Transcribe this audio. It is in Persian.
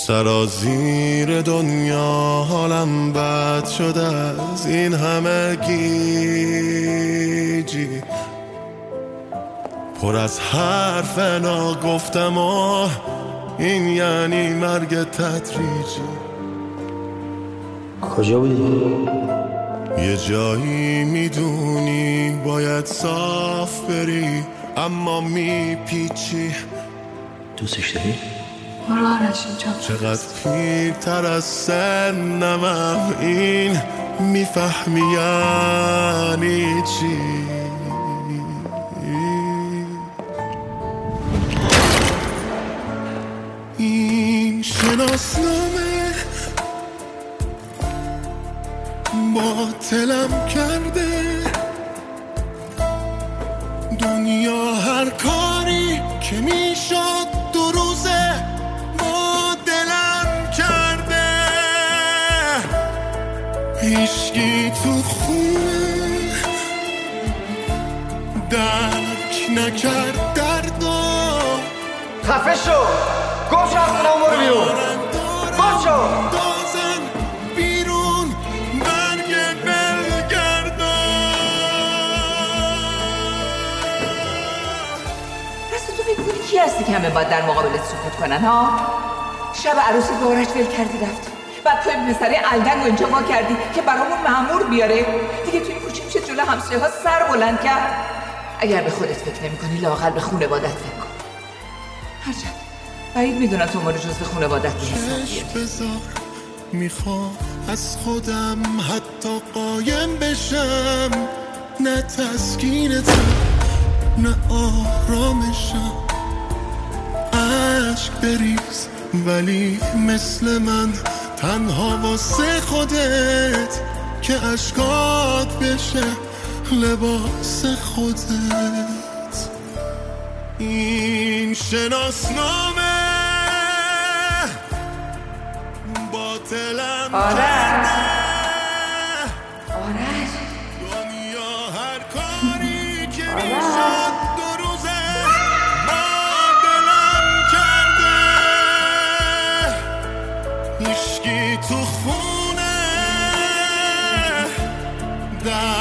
سرازیر دنیا حالم بد شده از این همه گیجی، پر از حرف ناگفتم و این یعنی مرگ تدریجی. کجا بودی؟ یه جایی میدونی باید صاف بری اما میپیچی. دوستش داری؟ برو آرش اینجا. چقدر پیرتر از سنمم این میفهمی یعنی چی. این شناسنامه باطلم کرده، دنیا هر کاری که میشد دو روزه با دلم کرده. هیچکی تو خونه درک نکرد دردو. خفه شو، گم شو از خونم، برو بیرون، گم شو. دازن بیرون برگ بلگردان. راستی تو فکر کنی کی هستی که همه باید در مقابلت سکوت کنن ها؟ شب عروسی به آرش ول کردی رفتی، بعد توی پسره الدنگ و اینجا وا کردی که برامون مأمور بیاره. دیگه توی کوچه میشه جلو همسایه ها سر بلند کرد. اگر به خودت فکر نمی کنی لااقل به خانوادت فکر کن. هرچند بعید میدونم تو ما رو جز به خانوادت بذار میخوام از خودم حتی قایم بشم، نه تسکینتم نه آرامشم. عشق بریز ولی مثل من تنها واسه خودت که اشکات بشه لباس خودت. این شناسنامه باطلم کرده، آرش دنیا هر کاری که میشد دو روزه با دلم کرده. هیچکی تو خونه